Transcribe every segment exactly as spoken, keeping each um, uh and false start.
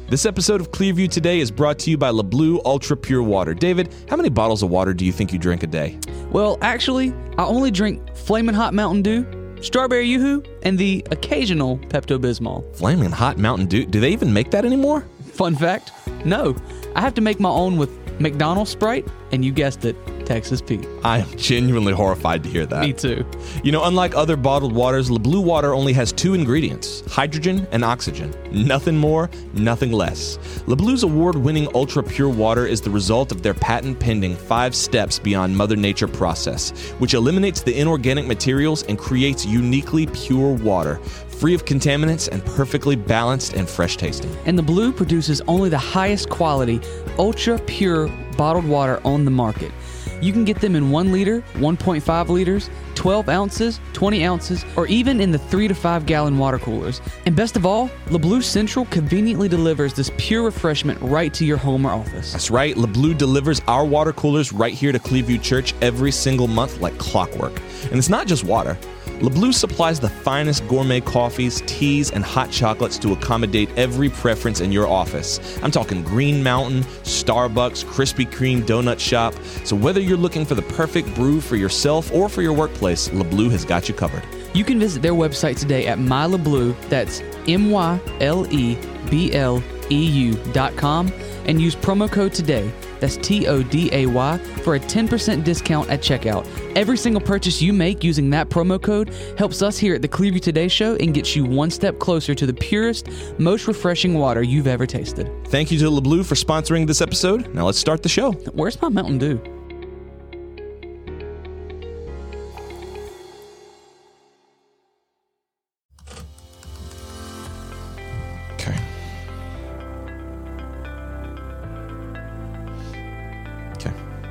This episode of Clearview Today is brought to you by LeBlue Ultra Pure Water. David, how many bottles of water do you think you drink a day? Well, actually, I only drink Flamin' Hot Mountain Dew, Strawberry Yoo-Hoo, and the occasional Pepto-Bismol. Flamin' Hot Mountain Dew? Do they even make that anymore? Fun fact, no. I have to make my own with McDonald's Sprite, and you guessed it, Texas Pete. I am genuinely horrified to hear that. Me too. You know, unlike other bottled waters, LeBlue water only has two ingredients, hydrogen and oxygen. Nothing more, nothing less. LeBlue's award-winning ultra pure water is the result of their patent-pending five steps beyond Mother Nature process, which eliminates the inorganic materials and creates uniquely pure water, free of contaminants and perfectly balanced and fresh tasting. And the Blue produces only the highest quality, ultra pure bottled water on the market. You can get them in one liter, one point five liters, twelve ounces, twenty ounces, or even in the three to five gallon water coolers. And best of all, LeBlue Central conveniently delivers this pure refreshment right to your home or office. That's right, LeBlue delivers our water coolers right here to Clearview Church every single month like clockwork. And it's not just water. LeBlue supplies the finest gourmet coffees, teas, and hot chocolates to accommodate every preference in your office. I'm talking Green Mountain, Starbucks, Krispy Kreme donut shop. So whether you're looking for the perfect brew for yourself or for your workplace, LeBlue has got you covered. You can visit their website today at MyLeBlue, that's M Y L E B L E U dot com, and use promo code TODAY, that's T O D A Y, for a ten percent discount at checkout. Every single purchase you make using that promo code helps us here at the Clearview Today Show and gets you one step closer to the purest, most refreshing water you've ever tasted. Thank you to LeBlue for sponsoring this episode. Now let's start the show. Where's my Mountain Dew? Okay. Okay.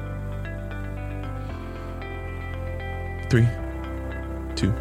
Three, two.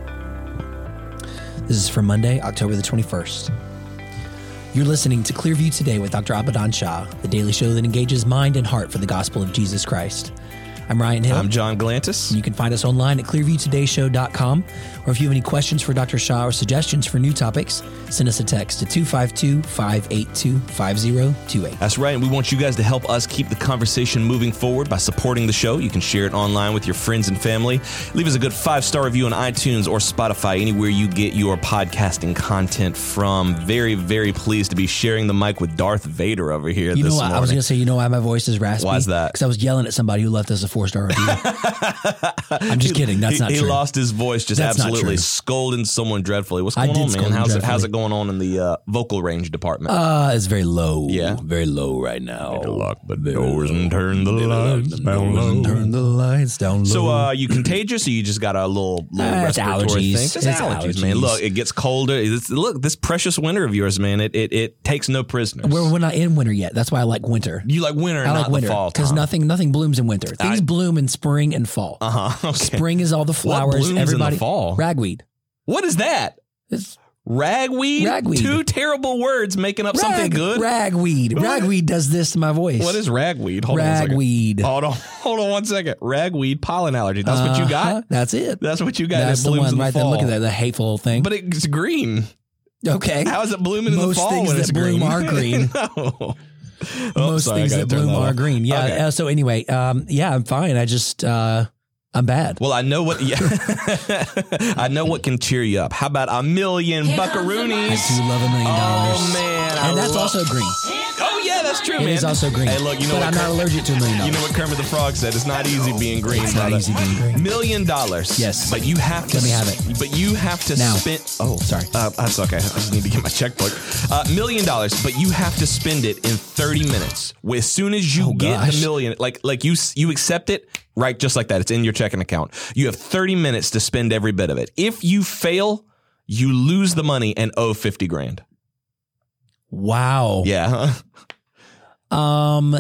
This is for Monday, October the twenty-first. You're listening to Clearview Today with Doctor Abadan Shah, the daily show that engages mind and heart for the gospel of Jesus Christ. I'm Ryan Hill. I'm John Galantis. You can find us online at clearview today show dot com, or if you have any questions for Doctor Shah or suggestions for new topics, send us a text to two five two, five eight two, five zero two eight. That's right, and we want you guys to help us keep the conversation moving forward by supporting the show. You can share it online with your friends and family. Leave us a good five-star review on iTunes or Spotify, anywhere you get your podcasting content from. Very, very pleased to be sharing the mic with Darth Vader over here You this know what? morning. I was going to say, you know why my voice is raspy? Why is that? Because I was yelling at somebody who left us a four-star review. I'm just kidding. That's he, not he true. He lost his voice just That's not absolutely true. scolding someone dreadfully. What's I going did on, scold man? him How's it, dreadfully. how's it going on in the uh, vocal range department? Uh, it's very low. Yeah? Very low right now. Lock the doors and turn the lights down low. Turn the lights down low. So, uh, you contagious, or you just got a little, little Uh, it's respiratory allergies. thing? Just It's allergies, man. allergies. Look, it gets colder. It's, look, this precious winter of yours, man, it it, it takes no prisoners. We're, we're not in winter yet. That's why I like winter. You like winter, I not like winter the fall, because Tom. nothing nothing blooms in winter. Things I- bloom in spring and fall. Uh-huh, okay. Spring is all the flowers. blooms in the Everybody fall? Ragweed. What is that? It's Ragweed? Ragweed. Two terrible words making up something rag- good? Ragweed. What? Ragweed does this to my voice. What is ragweed? Hold on a second. ragweed? Hold on, hold on one second. Ragweed pollen allergy. That's what you got? Uh-huh. That's it. That's what you got. That's It the blooms one in the right there. fall. Look at that, the hateful thing. But it's green. okay. How is it blooming in Most the fall things when that it's bloom green? are green. No. Oh, Most sorry, I things gotta that turn bloom that are off. green. Yeah. Okay. Uh, so anyway, um, yeah, I'm fine. I just uh, I'm bad. Well, I know what. Yeah, I know what can cheer you up. How about a million I buckaroonies? do love a million dollars. Oh man, I and that's love- also green. Oh yeah, that's true, It man. is also green. Hey, look, you know but what? I'm not Kermit- allergic to a million You dollars. know what Kermit the Frog said? It's not easy being green. It's not brother. easy being green. Million dollars. Yes. But you have to. Let me have s- it. But you have to Now. spend. Oh, Sorry. Uh, that's okay. I just need to get my checkbook. Uh, million dollars, but you have to spend it in thirty minutes. As soon as you Oh, get gosh. the million, like like you s- you accept it. Right, just like that. It's in your checking account. You have thirty minutes to spend every bit of it. If you fail, you lose the money and owe fifty grand. Wow. Yeah. Um.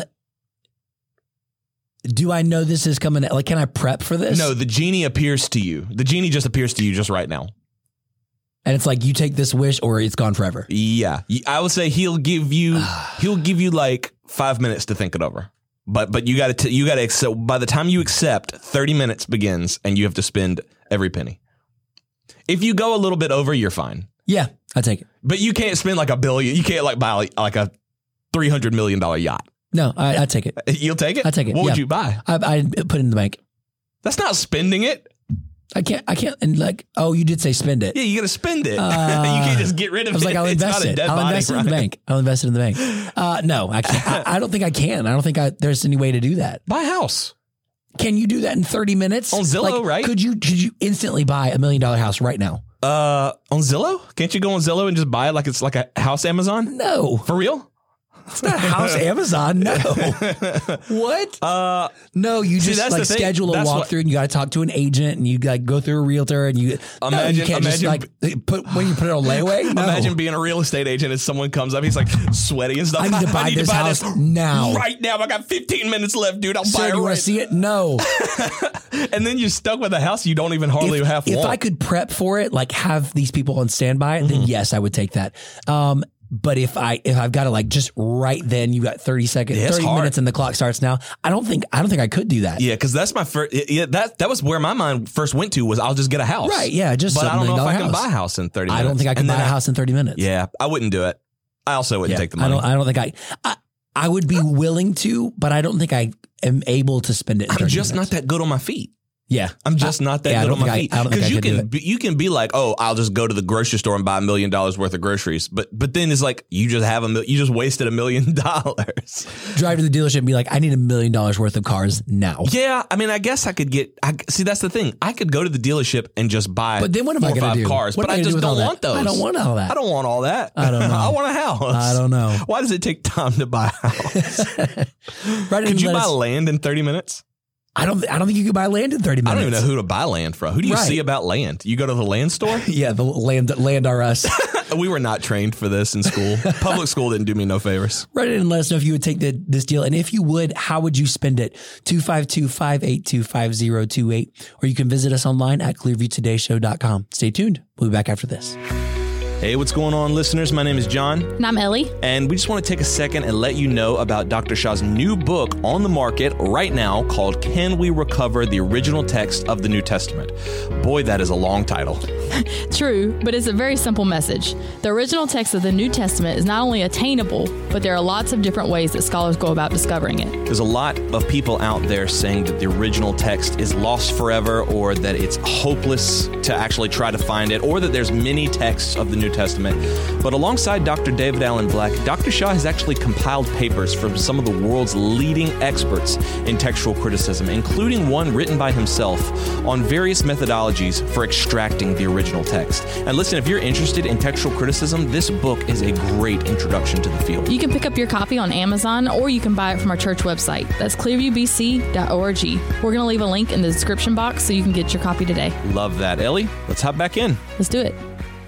Do I know this is coming? Like, can I prep for this? No, the genie appears to you. The genie just appears to you just right now. And it's like you take this wish or it's gone forever. Yeah. I would say he'll give you he'll give you like five minutes to think it over. But but you got to you got to accept. By the time you accept, thirty minutes begins, and you have to spend every penny. If you go a little bit over, you're fine. Yeah, I take it. But you can't spend like a billion. You can't like buy like, like a three hundred million dollars yacht. No, I, I take it. You'll take it? I take it. What yeah. would you buy? I, I put it in the bank. That's not spending it. I can't, I can't, and like, oh, you did say spend it. Yeah, you got to spend it. Uh, you can't just get rid of it. I was like, I'll It's invest not a it. dead I'll body, invest it in the right? bank. I'll invest it in the bank. Uh, no, I can't. I, I don't think I can. I don't think I, there's any way to do that. Buy a house. Can you do that in thirty minutes? On Zillow, Like, right? Could you, could you instantly buy a million dollar house right now? Uh, on Zillow? Can't you go on Zillow and just buy it like it's like a house Amazon? No. For real? It's not house Amazon. No. What? Uh, No, you See, just that's like the thing. schedule a That's what- walkthrough and you got to talk to an agent and you like go through a realtor and you no, Imagine- you can't just imagine- like put when you put it on layaway. No. Imagine being a real estate agent and someone comes up, he's like sweaty and stuff. I need to buy this house now. Right now. I got fifteen minutes left, dude. I'll Sir, buy do it you want right. to see it? No. And then you're stuck with a house you don't even hardly if, have if want. I could prep for it, like have these people on standby, then yes, I would take that. Um, but if I if I've got to like just right then, you got thirty seconds, Yeah, it's thirty hard. minutes, and the clock starts now. I don't think I don't think I could do that. Yeah, because that's my first. Yeah, that that was where my mind first went to was I'll just get a house. Right, yeah, just But a I don't know if I million can dollar buy a house in thirty I minutes. don't think I can And buy a then house in thirty minutes. Yeah, I wouldn't do it. I also wouldn't Yeah, take the money. I don't. I don't think I, I. I would be willing to, but I don't think I am able to spend it. In I'm thirty just minutes. not that good on my feet. Yeah, I'm just I- not that yeah, I good don't on my think feet. I, I don't think I you could do can it. be, you can be like, oh, I'll just go to the grocery store and buy a million dollars worth of groceries, but but then it's like you just have a mil- you just wasted a million dollars. Drive to the dealership and be like, I need a million dollars worth of cars now. Yeah, I mean, I guess I could get. I, see, that's the thing. I could go to the dealership and just buy. But then what am four I or going five to do? cars, What but am I gonna do just with all don't that? want those. I don't want all that. I don't want all that. I don't know. I want a house. I don't know. Why does it take time to buy a house? Right? Could you let buy us- land in thirty minutes? I don't. I don't think you could buy land in thirty minutes. I don't even know who to buy land from. Who do you Right. see about land? You go to the land store? Yeah, the land. Land are us. We were not trained for this in school. Public school didn't do me no favors. Write in and let us know if you would take the, this deal. And if you would, how would you spend it? two five two, five eight two, five zero two eight. Or you can visit us online at clearview today show dot com. Stay tuned. We'll be back after this. Hey, what's going on, listeners? My name is John. And I'm Ellie. And we just want to take a second and let you know about Doctor Shah's new book on the market right now called Can We Recover the Original Text of the New Testament? Boy, that is a long title. True, but it's a very simple message. The original text of the New Testament is not only attainable, but there are lots of different ways that scholars go about discovering it. There's a lot of people out there saying that the original text is lost forever or that it's hopeless to actually try to find it or that there's many texts of the New Testament. But alongside Doctor David Allen Black, Doctor Shah has actually compiled papers from some of the world's leading experts in textual criticism, including one written by himself on various methodologies for extracting the original text. And listen, if you're interested in textual criticism, this book is a great introduction to the field. You can pick up your copy on Amazon or you can buy it from our church website. That's clearview b c dot org. We're going to leave a link in the description box so you can get your copy today. Love that. Ellie, let's hop back in. Let's do it.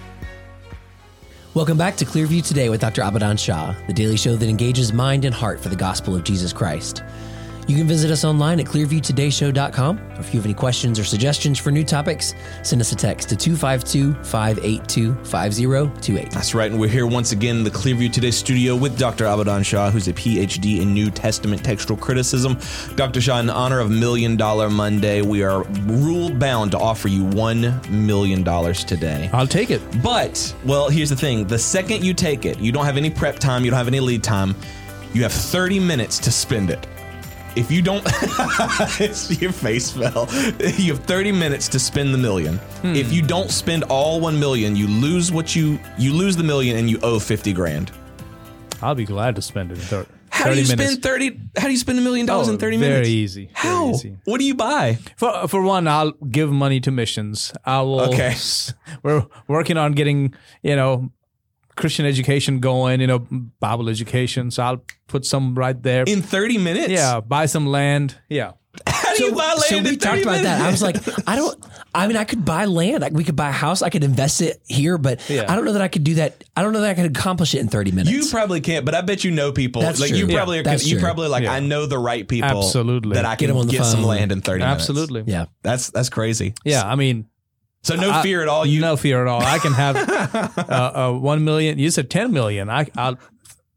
Welcome back to Clearview Today with Doctor Abadan Shah, the daily show that engages mind and heart for the gospel of Jesus Christ. You can visit us online at clearview today show dot com. If you have any questions or suggestions for new topics, send us a text to two five two, five eight two, five zero two eight. That's right, and we're here once again in the Clearview Today studio with Doctor Abadan Shah, who's a P H D in New Testament textual criticism. Doctor Shah, in honor of Million Dollar Monday, we are rule bound to offer you one million dollars today. I'll take it. But, well, here's the thing. The second you take it, you don't have any prep time, you don't have any lead time, you have thirty minutes to spend it. If you don't, your face fell. You have thirty minutes to spend the million. Hmm. If you don't spend all one million, you lose what you you lose the million and you owe fifty grand. I'll be glad to spend it in thirty. How do you minutes. spend thirty? How do you spend a million dollars Oh, in thirty very minutes? Easy. How? Very easy. What do you buy? For for one, I'll give money to missions. I will. Okay. We're working on getting you know Christian education going. You know Bible education. So I'll put some right there. In thirty minutes? Yeah. Buy some land. Yeah. How do you buy land so in we thirty talked about minutes? that. I was like, I don't, I mean, I could buy land. Like, we could buy a house. I could invest it here, but Yeah. I don't know that I could do that. I don't know that I could accomplish it in thirty minutes. You probably can't, but I bet you know people. That's like true. you Yeah, probably are. that's You true. probably like. Yeah. I know the right people. Absolutely. That I Get can them on the get some phone. land in thirty minutes. Absolutely. yeah. That's that's crazy. Yeah. I mean. So no I- fear at all. You no fear at all. I can have uh, uh, one million. You said ten million. I, I'll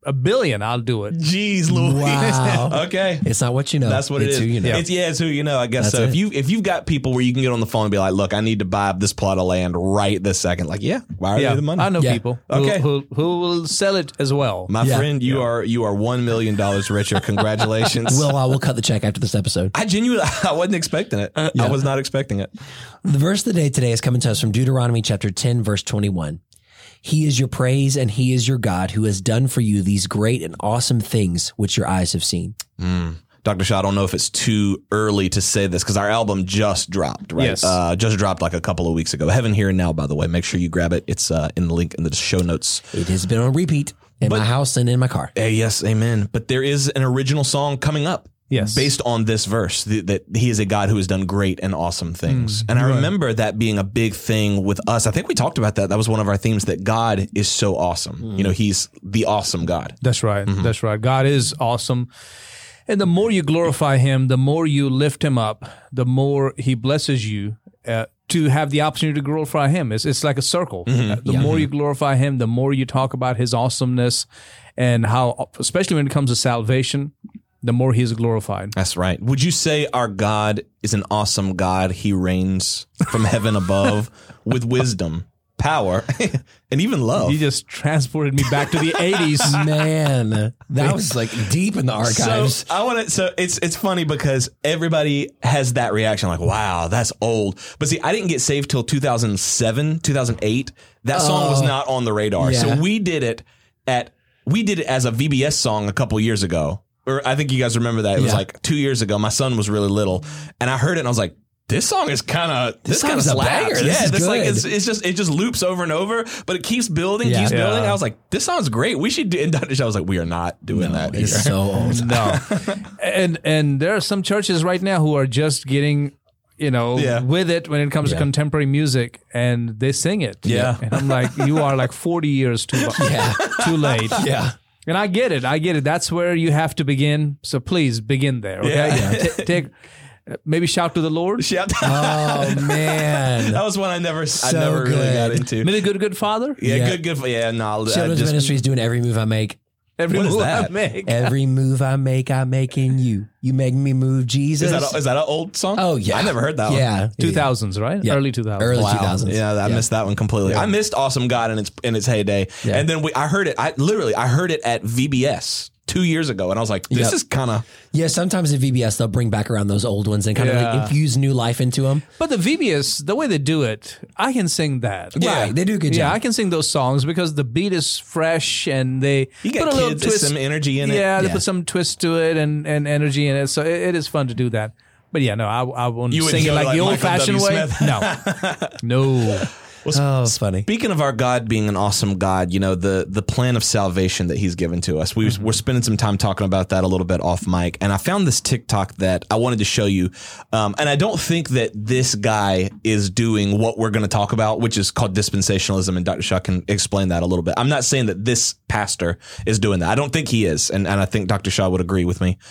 a billion, I'll do it. Jeez Louise. Wow. Okay. It's not what you know. That's what it's it is. Who you know. It's, yeah, it's who you know, I guess. That's So it. if you if you've got people where you can get on the phone and be like, look, I need to buy this plot of land right this second. Like, yeah, wire Yeah, me the money. I know Yeah. people Okay. who, who, who will sell it as well. My Yeah. friend, you are you are one million dollars richer. Congratulations. We'll, uh, we'll cut the check after this episode. I genuinely, I wasn't expecting it. I was not expecting it. The verse of the day today is coming to us from Deuteronomy chapter ten, verse twenty-one. He is your praise and he is your God who has done for you these great and awesome things which your eyes have seen. Doctor Shaw, I don't know if it's too early to say this because our album just dropped, right? Yes. Uh, just dropped like a couple of weeks ago. Heaven Here and Now, by the way. Make sure you grab it. It's uh, in the link in the show notes. It has been on repeat in my house and in my car. Hey, yes, amen. But there is an original song coming up. Yes. Based on this verse, th- that he is a God who has done great and awesome things. Mm, and I remember that being a big thing with us. I think we talked about that. That was one of our themes, that God is so awesome. Mm. You know, he's the awesome God. That's right. Mm-hmm. That's right. God is awesome. And the more you glorify him, the more you lift him up, the more he blesses you uh, to have the opportunity to glorify him. It's, it's like a circle. Mm-hmm. Uh, the more you glorify him, the more you talk about his awesomeness and how, especially when it comes to salvation, the more he is glorified. That's right. Would you say our God is an awesome God? He reigns from heaven above with wisdom, power, and even love. You just transported me back to the eighties. Man, that was like deep in the archives. So I want to. So it's it's funny because everybody has that reaction, like, "Wow, that's old." But see, I didn't get saved till two thousand seven, two thousand eight. That song was not on the radar. Yeah. So we did it at we did it as a V B S song a couple years ago. Or I think you guys remember that. It was Yeah. like two years ago. My son was really little, and I heard it and I was like, "This song is kind of this, This kind of song's a slaps." banger. This Yeah, is this like good. it's, it's just it just loops over and over, but it keeps building, Yeah. keeps Yeah. building. I was like, "This sounds great. We should do." And Doctor Shaw was like, "We are not doing that." It's here." so old. No. and and there are some churches right now who are just getting, you know, Yeah. with it when it comes Yeah. to contemporary music, and they sing it. Yeah. And I'm like, you are like forty years too Yeah. too late. Yeah. And I get it. I get it. That's where you have to begin. So please begin there. Okay. Yeah. T- take uh, maybe shout to the Lord. Shout Oh, man. That was one I never, I So never really good. got into. Maybe good, good Father. Yeah, Yeah. good, good. Yeah, no, I Children's just, Ministry is doing every move I make. Every What is move I that? make. Every move I make, I make in you. You make me move, Jesus. Is that a, is that an old song? Oh, yeah. I never heard that one. Yeah. Two thousands, right? Yeah. Early two thousands. Early Wow. two thousands. Yeah, I missed that one completely. I missed Awesome God in its in its heyday, Yeah. and then we, I heard it. I literally I heard it at V B S two years ago, and I was like, "This Yep. is kind of Yeah, sometimes at V B S, they'll bring back around those old ones and kind of Yeah. like infuse new life into them. But the V B S, the way they do it, I can sing that. Yeah. Right. They do a good Yeah, job. I can sing those songs because the beat is fresh and they you put got a little kids, there's twist. some energy in it." Yeah, they Yeah. put some twist to it and, and energy in it. So it, it is fun to do that. But yeah, no, I, I won't You would sing it go like, like the Michael old fashioned W. way. Smith. No. No. Oh, it's funny. Speaking of our God being an awesome God, you know, the the plan of salvation that he's given to us, we, Mm-hmm. we're spending some time talking about that a little bit off mic. And I found this TikTok that I wanted to show you. Um, and I don't think that this guy is doing what we're going to talk about, which is called dispensationalism. And Doctor Shaw can explain that a little bit. I'm not saying that this pastor is doing that. I don't think he is. And, and I think Doctor Shaw would agree with me.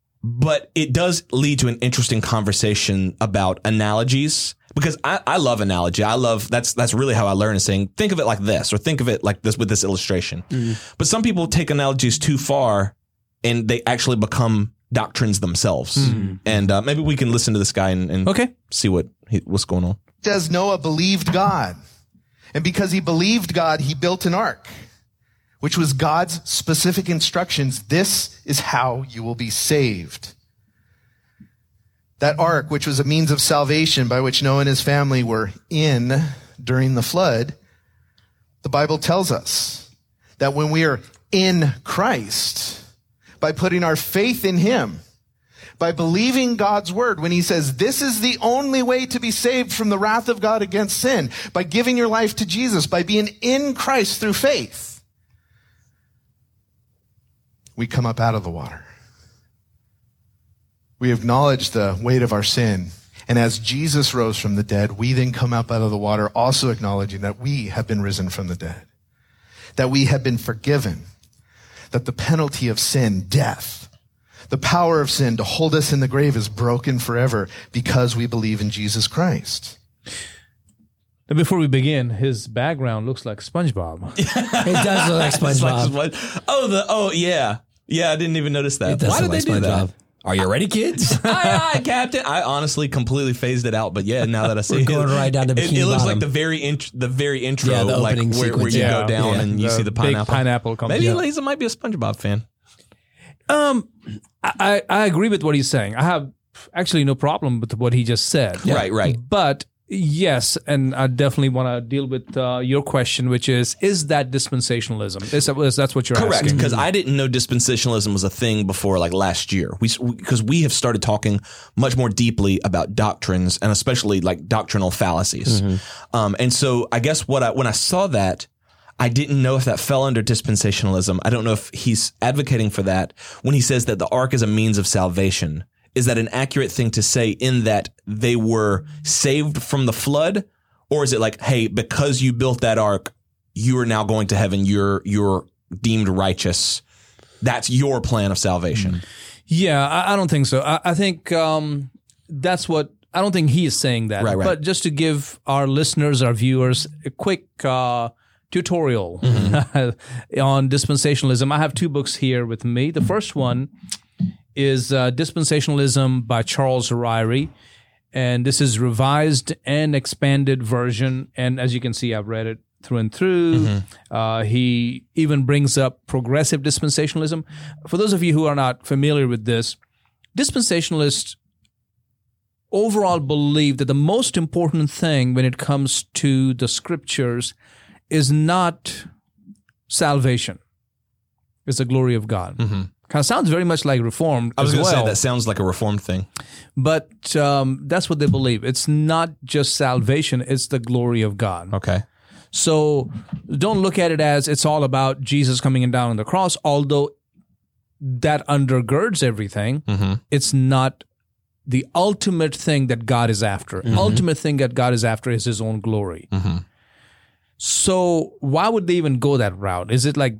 But it does lead to an interesting conversation about analogies, because I, I love analogy. I love that's that's really how I learn, is saying, think of it like this, or think of it like this with this illustration. But some people take analogies too far and they actually become doctrines themselves. And uh, maybe we can listen to this guy and, and Okay. see what he, what's going on. Says Noah believed God. And because he believed God, he built an ark, which was God's specific instructions. This is how you will be saved. That ark, which was a means of salvation by which Noah and his family were in during the flood, the Bible tells us that when we are in Christ, by putting our faith in him, by believing God's word, when he says this is the only way to be saved from the wrath of God against sin, by giving your life to Jesus, by being in Christ through faith, we come up out of the water. We acknowledge the weight of our sin. And as Jesus rose from the dead, we then come up out of the water, also acknowledging that we have been risen from the dead, that we have been forgiven, that the penalty of sin, death, the power of sin to hold us in the grave is broken forever because we believe in Jesus Christ. Now, before we begin, his background looks like SpongeBob. It does look like It's like SpongeBob. Sponge- oh, the oh yeah, yeah. I didn't even notice that. It does Why did look they like do SpongeBob. that? Are you ready, kids? aye, aye, Captain. I honestly completely phased it out, but yeah, now that I see We're it, going right down to it, Bikini it looks Bottom. like the very int- the very intro, Yeah, the like opening where, where sequence. you Yeah, go down yeah. and you The see the big pineapple. pineapple comes- Maybe yeah. Lisa might be a SpongeBob fan. Um, I, I agree with what he's saying. I have actually no problem with what he just said. Right, right. But yes, and I definitely want to deal with uh, your question, which is, is that dispensationalism? Is that, that's what you're Correct, asking? because I didn't know dispensationalism was a thing before like last year. We because we have started talking much more deeply about doctrines and especially like doctrinal fallacies. Um, and so I guess what I when I saw that, I didn't know if that fell under dispensationalism. I don't know if he's advocating for that when he says that the ark is a means of salvation. Is that an accurate thing to say in that they were saved from the flood? Or is it like, hey, because you built that ark, you are now going to heaven. You're you're deemed righteous. That's your plan of salvation. Yeah, I, I don't think so. I, I think um, that's what, I don't think he is saying that. Right, right. But just to give our listeners, our viewers, a quick uh, tutorial Mm-hmm. on dispensationalism, I have two books here with me. The first one is uh, Dispensationalism by Charles Ryrie. And this is revised and expanded version. And as you can see, I've read it through and through. Mm-hmm. Uh, he even brings up progressive dispensationalism. For those of you who are not familiar with this, dispensationalists overall believe that the most important thing when it comes to the scriptures is not salvation, it's the glory of God. Mm-hmm. Kind of sounds very much like Reformed I was as going to well. say that sounds like a reformed thing. But um, that's what they believe. It's not just salvation, it's the glory of God. Okay. So don't look at it as it's all about Jesus coming in down on the cross, although that undergirds everything. Mm-hmm. It's not the ultimate thing that God is after. Mm-hmm. Ultimate thing that God is after is his own glory. Mm-hmm. So why would they even go that route? Is it like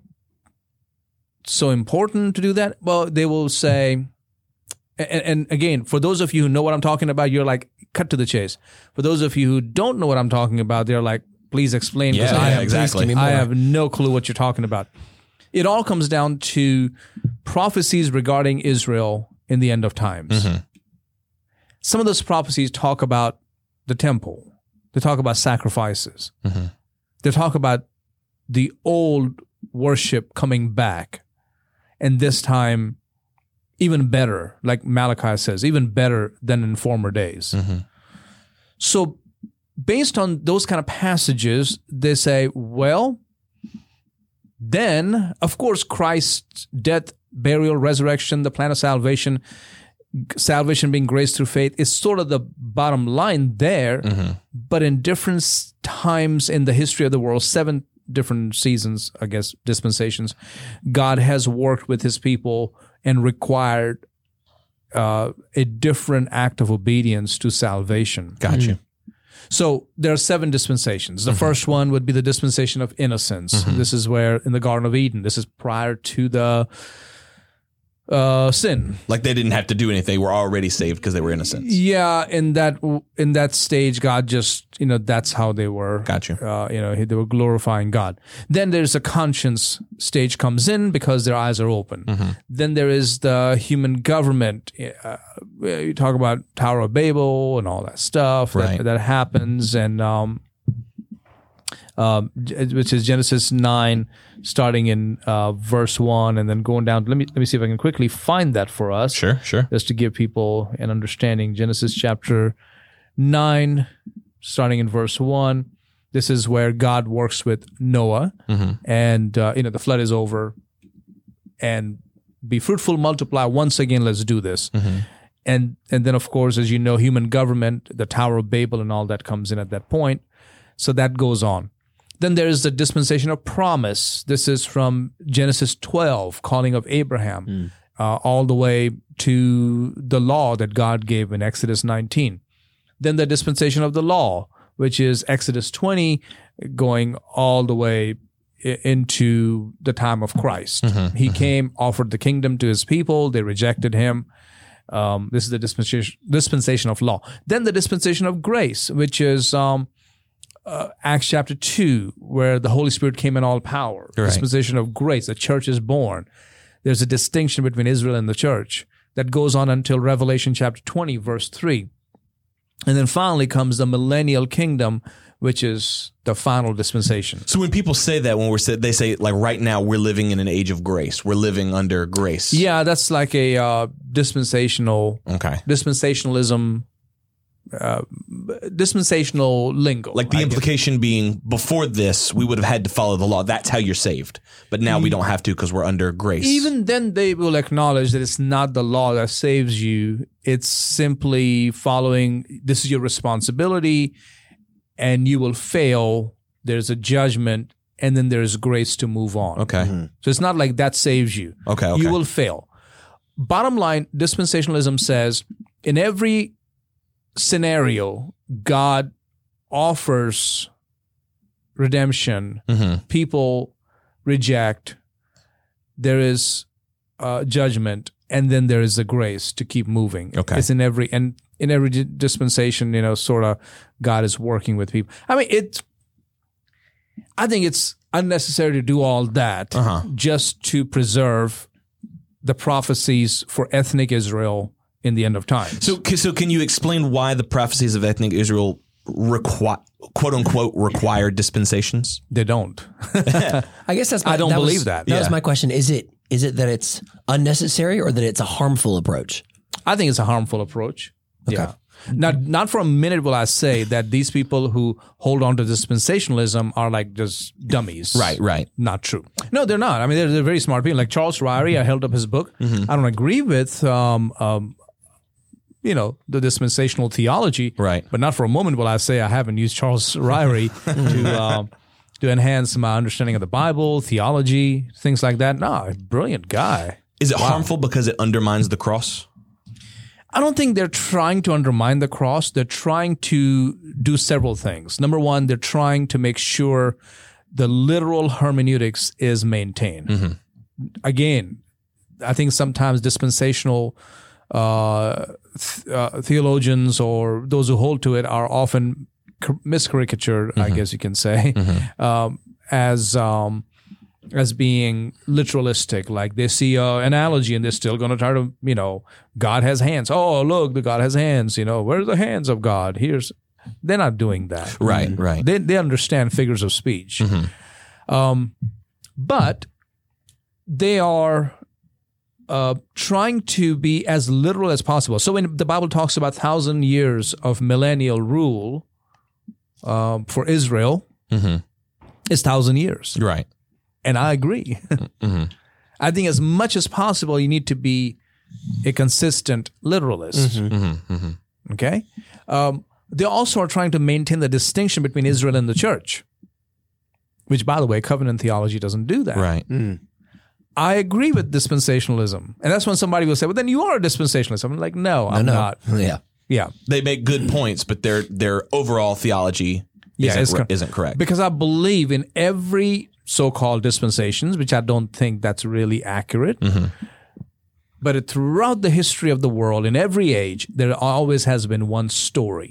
so important to do that? Well, they will say, and, and again, for those of you who know what I'm talking about, you're like, cut to the chase. For those of you who don't know what I'm talking about, they're like, please explain. Yeah, 'cause yeah, I have, exactly. Please give me I more. have no clue what you're talking about. It all comes down to prophecies regarding Israel in the end of times. Mm-hmm. Some of those prophecies talk about the temple. They talk about sacrifices. Mm-hmm. They talk about the old worship coming back. And this time, even better, like Malachi says, even better than in former days. Mm-hmm. So based on those kind of passages, they say, well, then, of course, Christ's death, burial, resurrection, the plan of salvation, salvation being grace through faith is sort of the bottom line there. Mm-hmm. But in different s- times in the history of the world, seven different seasons, I guess, dispensations, God has worked with his people and required uh, a different act of obedience to salvation. Gotcha. So there are seven dispensations. The first one would be the dispensation of innocence. This is where in the Garden of Eden, this is prior to the uh, sin. Like they didn't have to do anything. They were already saved because they were innocent. Yeah, in that in that stage, God just, you know, that's how they were. Gotcha. Uh, you know, they were glorifying God. Then there's a conscience stage comes in because their eyes are open. Mm-hmm. Then there is the human government. Uh, you talk about Tower of Babel and all that stuff Right. that, that happens, and um, um, which is Genesis nine, starting in uh, verse one, and then going down. Let me let me see if I can quickly find that for us Sure, sure. just to give people an understanding. Genesis chapter nine, starting in verse one. This is where God works with Noah, Mm-hmm. and uh, you know the flood is over, and be fruitful, multiply. Once again, let's do this. Mm-hmm. And and then of course, as you know, human government, the Tower of Babel, and all that comes in at that point. So that goes on. Then there is the dispensation of promise. This is from Genesis twelve, calling of Abraham, uh, all the way to the law that God gave in Exodus nineteen. Then the dispensation of the law, which is Exodus twenty, going all the way i- into the time of Christ. He came, offered the kingdom to his people. They rejected him. Um, this is the dispensation, dispensation of law. Then the dispensation of grace, which is um, uh, Acts chapter two, where the Holy Spirit came in all power, Right. dispensation of grace, the church is born. There's a distinction between Israel and the church that goes on until Revelation chapter twenty, verse three. And then finally comes the millennial kingdom, which is the final dispensation. So when people say that, when we're say, they say like right now we're living in an age of grace, we're living under grace. Yeah, that's like a uh, dispensational, Okay. dispensationalism, uh, dispensational lingo. Like the I guess. implication being before this, we would have had to follow the law. That's how you're saved. But now we don't have to because we're under grace. Even then, they will acknowledge that it's not the law that saves you. It's simply following, this is your responsibility, and you will fail. There's a judgment, and then there's grace to move on. Okay. So it's not like that saves you. Okay, okay. You will fail. Bottom line, dispensationalism says in every scenario, God offers redemption. Mm-hmm. People reject. There is uh, judgment, and then there is the grace to keep moving. Okay. It's in every and in every di- dispensation, you know, sort of God is working with people. I mean, it's. I think it's unnecessary to do all that Uh-huh. just to preserve the prophecies for ethnic Israel in the end of time. So, so can you explain why the prophecies of ethnic Israel require, quote unquote, require dispensations? They don't. I guess that's my, I don't that believe was, that. That Yeah. was my question. Is it is it that it's unnecessary or that it's a harmful approach? I think it's a harmful approach. Yeah. Not not for a minute will I say that these people who hold on to dispensationalism are like just dummies. Right, right. Not true. No, they're not. I mean, they're, they're very smart people. Like Charles Ryrie, I held up his book. Mm-hmm. I don't agree with, um, um, you know, the dispensational theology. Right. But not for a moment will I say I haven't used Charles Ryrie to um, to enhance my understanding of the Bible, theology, things like that. No, brilliant guy. Is it harmful because it undermines the cross? I don't think they're trying to undermine the cross. They're trying to do several things. Number one, they're trying to make sure the literal hermeneutics is maintained. Mm-hmm. Again, I think sometimes dispensational uh, th- uh, theologians or those who hold to it are often c- miscaricatured, Mm-hmm. I guess you can say, um, as um, as being literalistic. Like they see an analogy and they're still going to try to, you know, God has hands. Oh, look, the God has hands. You know, where are the hands of God? Here's, they're not doing that. Right, right. They they understand figures of speech, um, but they are uh, trying to be as literal as possible. So when the Bible talks about thousand years of millennial rule um, for Israel, Mm-hmm. it's thousand years. Right. And I agree. I think as much as possible, you need to be a consistent literalist. Mm-hmm. Okay? Um, they also are trying to maintain the distinction between Israel and the church, which, by the way, covenant theology doesn't do that. Right. I agree with dispensationalism. And that's when somebody will say, well, then you are a dispensationalist. I'm like, no, I'm no. not. Yeah. Yeah. They make good points, but their their overall theology Yeah, isn't, it's ri- cor- isn't correct. Because I believe in every so-called dispensations, which I don't think that's really accurate. But it, throughout the history of the world, in every age, there always has been one story.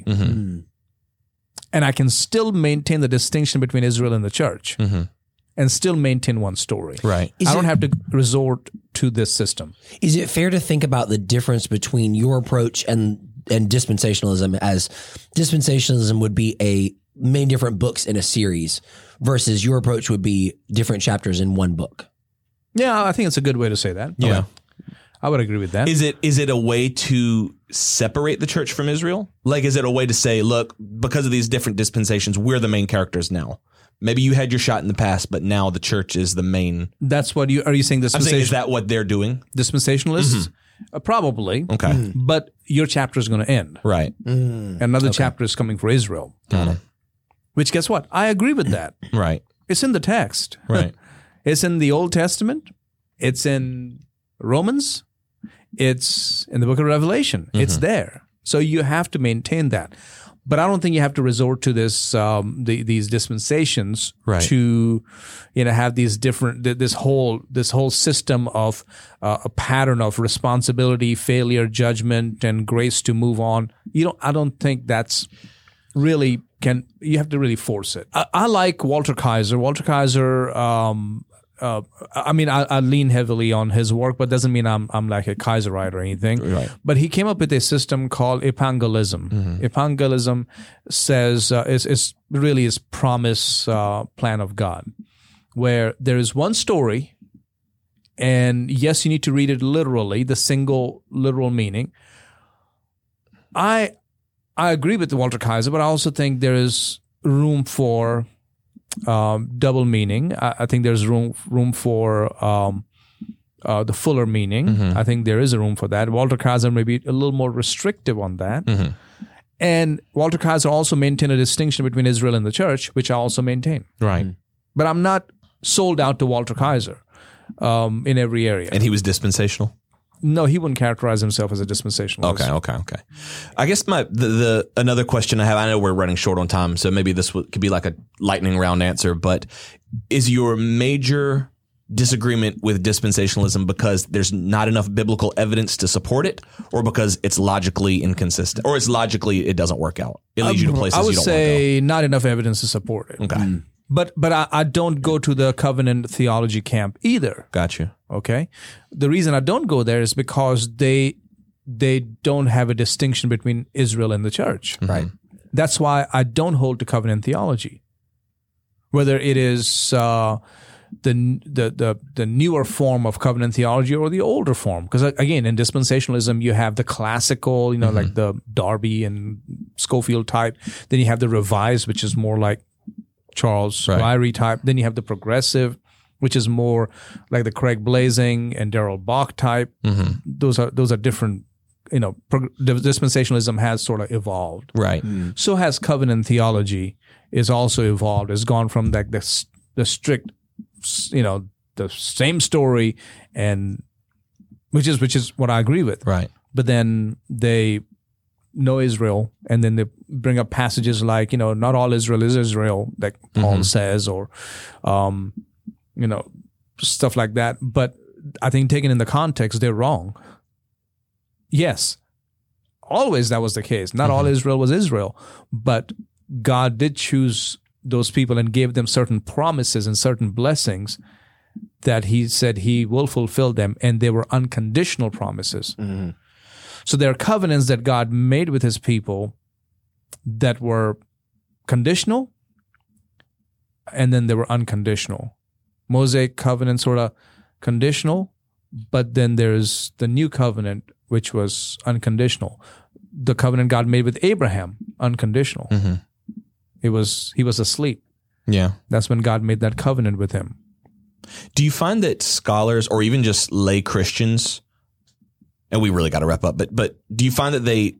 And I can still maintain the distinction between Israel and the church and still maintain one story. Right. Is I don't it- have to resort to this system. Is it fair to think about the difference between your approach and and dispensationalism as dispensationalism would be a many different books in a series versus your approach would be different chapters in one book? Yeah, I think it's a good way to say that. Yeah. Okay. I would agree with that. Is it is it a way to separate the church from Israel? Like, is it a way to say, look, because of these different dispensations, we're the main characters now? Maybe you had your shot in the past, but now the church is the main. That's what you are you saying I'm saying, dispensation, is that what they're doing? dispensationalists? Uh, probably. Okay. But your chapter is going to end. Right. Another chapter is coming for Israel. Got it. Which, guess what? I agree with that. Right. It's in the text. Right. It's in the Old Testament. It's in Romans. It's in the book of Revelation. It's there. So you have to maintain that. But I don't think you have to resort to this, um, the, these dispensations Right. to, you know, have these different, th- this whole, this whole system of uh, a pattern of responsibility, failure, judgment, and grace to move on. You don't, I don't think that's really can you have to really force it. I, I like Walter Kaiser. Walter Kaiser. Um, uh, I mean, I, I lean heavily on his work, but doesn't mean I'm I'm like a Kaiserite or anything. Right. But he came up with a system called evangelism. Mm-hmm. Evangelism says uh, is is really his promise uh, plan of God, where there is one story. And yes, you need to read it literally, the single literal meaning. I I agree with Walter Kaiser, but I also think there is room for um, double meaning. I, I think there's room room for um, uh, the fuller meaning. Mm-hmm. I think there is a room for that. Walter Kaiser may be a little more restrictive on that. Mm-hmm. And Walter Kaiser also maintained a distinction between Israel and the church, which I also maintain. Right. Mm-hmm. But I'm not sold out to Walter Kaiser. Um, in every area. And he was dispensational? No, he wouldn't characterize himself as a dispensationalist. Okay, okay, okay. I guess my the, the another question I have, I know we're running short on time, so maybe this w- could be like a lightning round answer, but is your major disagreement with dispensationalism because there's not enough biblical evidence to support it, or because it's logically inconsistent, or it's logically it doesn't work out? It leads um, you to places I would you don't say want to go. Not enough evidence to support it. Okay. Mm. But but I, I don't go to the covenant theology camp either. Gotcha. Okay. The reason I don't go there is because they they don't have a distinction between Israel and the church. Mm-hmm. Right. That's why I don't hold to covenant theology. Whether it is uh, the, the the the newer form of covenant theology or the older form, because again, in dispensationalism you have the classical, you know, mm-hmm. like the Darby and Scofield type. Then you have the revised, which is more like Charles right. Ryrie type. Then you have the progressive, which is more like the Craig Blazing and Darrell Bach type. Mm-hmm. Those are those are different. You know, prog- dispensationalism has sort of evolved. Right. Mm. So has covenant theology is also evolved. It's gone from like the the strict, you know, the same story, and which is which is what I agree with. Right. But then they know Israel, and then they bring up passages like, you know, not all Israel is Israel, like Paul mm-hmm. says, or, um, you know, stuff like that. But I think taken in the context, they're wrong. Yes, always that was the case. Not mm-hmm. all Israel was Israel, but God did choose those people and gave them certain promises and certain blessings that he said he will fulfill them, and they were unconditional promises. Mm-hmm. So there are covenants that God made with his people that were conditional, and then they were unconditional. Mosaic covenant sort of conditional, but then there's the new covenant, which was unconditional. The covenant God made with Abraham, unconditional. Mm-hmm. It was he was asleep. Yeah. That's when God made that covenant with him. Do you find that scholars or even just lay Christians, and we really got to wrap up, but but do you find that they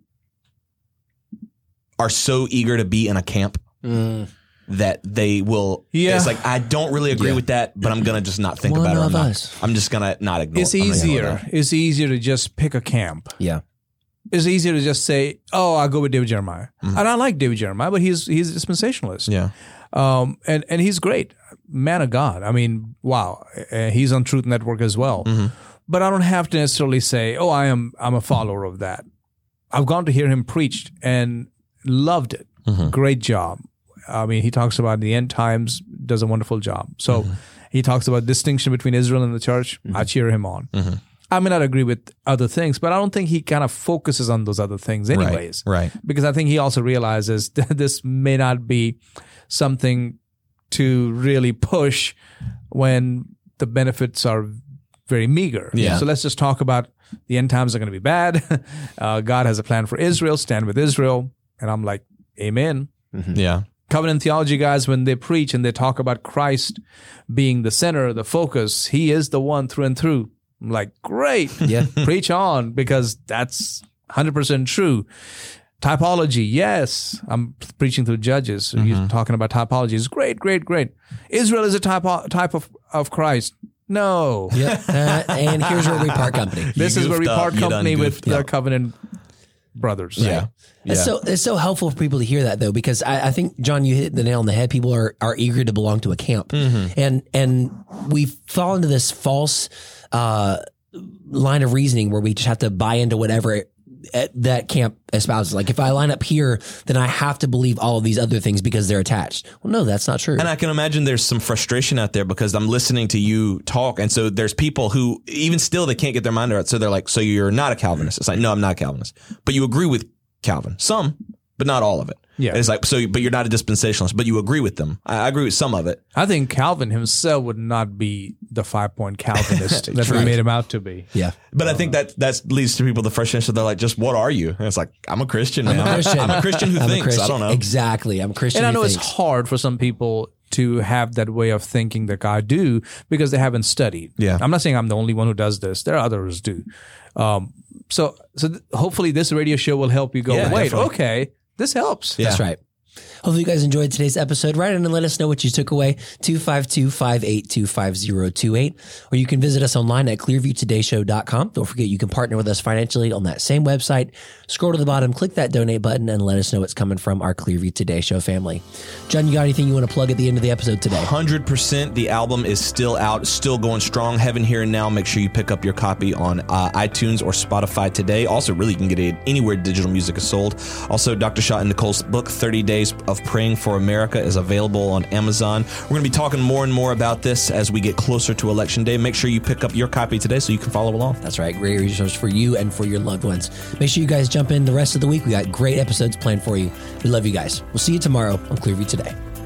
are so eager to be in a camp mm. that they will, yeah. it's like, I don't really agree yeah. with that, but I'm going to just not think One about it. of I'm, not, us. I'm just going to not ignore it's it. It's easier. It's easier to just pick a camp. Yeah. It's easier to just say, oh, I'll go with David Jeremiah. Mm-hmm. And I like David Jeremiah, but he's he's a dispensationalist. Yeah. Um, and, and he's great. Man of God. I mean, wow. Uh, he's on Truth Network as well. Mm-hmm. But I don't have to necessarily say, oh, I am I'm a follower of that. I've gone to hear him preached and loved it. Mm-hmm. Great job. I mean, he talks about the end times, does a wonderful job. So mm-hmm. he talks about distinction between Israel and the church. Mm-hmm. I cheer him on. Mm-hmm. I may not agree with other things, but I don't think he kind of focuses on those other things anyways. Right, right. Because I think he also realizes that this may not be something to really push when the benefits are very meager. Yeah. So let's just talk about the end times are going to be bad. Uh, God has a plan for Israel. Stand with Israel. And I'm like, amen. Mm-hmm. Yeah. Covenant theology guys, when they preach and they talk about Christ being the center, the focus, he is the one through and through. I'm like, great. Yeah. Preach on, because that's one hundred percent true. Typology, yes. I'm preaching through Judges. So mm-hmm. He's talking about typology. It's great, great, great. Israel is a type of, type of, of Christ. No. Yeah. Uh, and here's where we part company. This you is where we part up, company with the covenant brothers. Yeah. Right. Yeah. It's so it's so helpful for people to hear that, though, because I, I think, John, you hit the nail on the head. People are, are eager to belong to a camp, mm-hmm. and and we fall into this false uh, line of reasoning where we just have to buy into whatever uh, that camp espouses. Like if I line up here, then I have to believe all of these other things because they're attached. Well, no, that's not true. And I can imagine there's some frustration out there because I'm listening to you talk. And so there's people who even still, they can't get their mind around. So they're like, so you're not a Calvinist. It's like, no, I'm not a Calvinist, but you agree with Calvin, some, but not all of it. Yeah. And it's like, so, but you're not a dispensationalist, but you agree with them. I, I agree with some of it. I think Calvin himself would not be the five point Calvinist that we Right. made him out to be. yeah. But I think that that leads to people the frustration. They're like, just what are you? And it's like, I'm a Christian, man. I'm a Christian. I'm a Christian who I'm a thinks. Christian. I don't know. Exactly. I'm a Christian. And I know who it's thinks. hard for some people to have that way of thinking that I do because they haven't studied. Yeah. I'm not saying I'm the only one who does this. There are others who do. Um, so so th- hopefully this radio show will help you go, Yeah, wait, definitely. okay, this helps. Yeah. That's right. Hopefully you guys enjoyed today's episode. Write in and let us know what you took away. two five two, five eight two, five zero two eight. Or you can visit us online at clearview today show dot com. Don't forget you can partner with us financially on that same website. Scroll to the bottom, click that donate button, and let us know it's coming from our Clearview Today Show family. John, you got anything you want to plug at the end of the episode today? one hundred percent. The album is still out, still going strong. Heaven Here and Now. Make sure you pick up your copy on uh, iTunes or Spotify today. Also, really, you can get it anywhere digital music is sold. Also, Doctor Shaw and Nicole's book, thirty days of Praying for America, is available on Amazon. We're going to be talking more and more about this as we get closer to Election Day. Make sure you pick up your copy today so you can follow along. That's right. Great resource for you and for your loved ones. Make sure you guys jump in the rest of the week. We got great episodes planned for you. We love you guys. We'll see you tomorrow on Clearview Today.